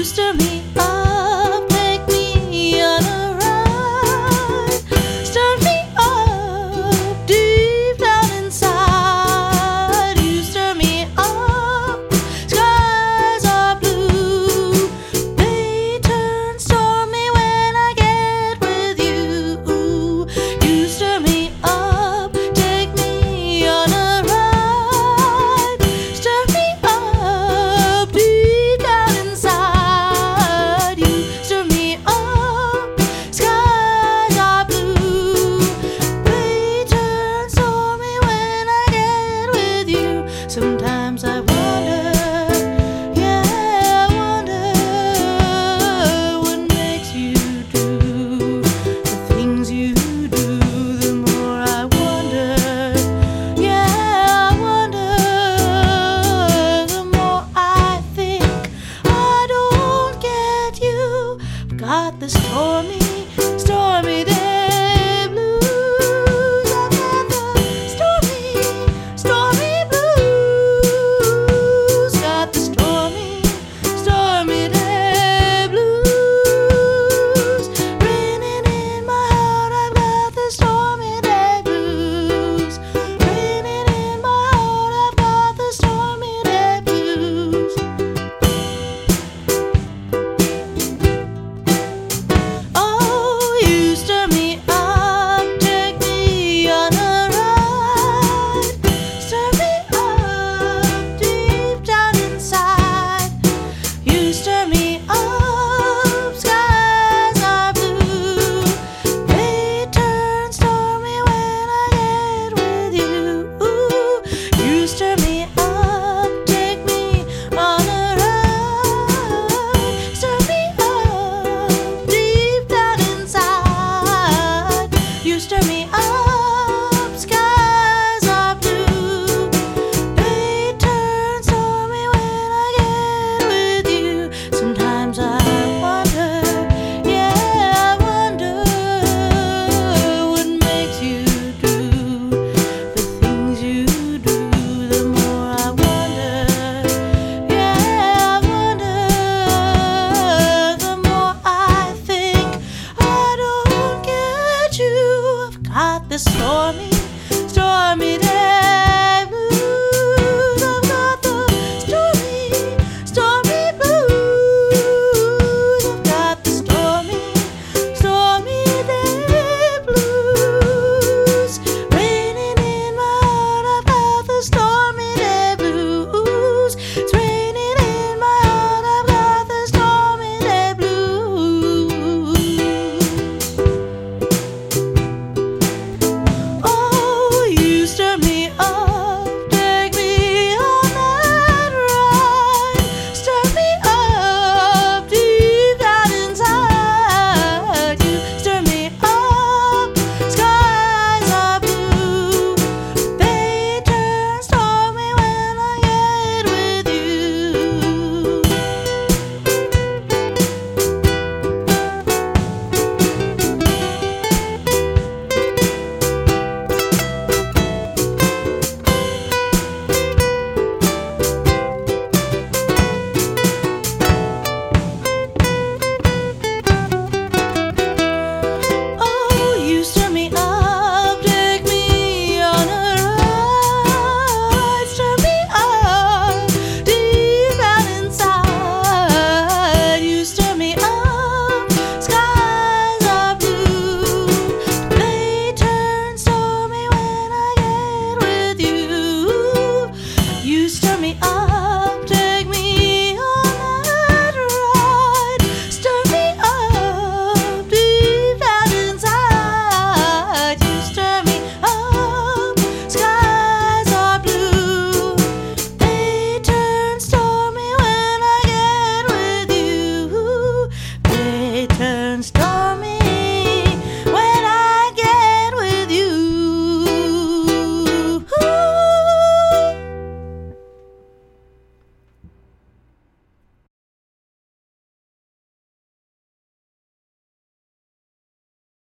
stir me up, take me on a ride. Stir me up deep down inside. You stir me up, skies are blue. They turn stormy when I get with you. You stir me up, take me on a ride. Stir me up deep down inside. You stir me up, skies are blue. They turn stormy when I get with you. Sometimes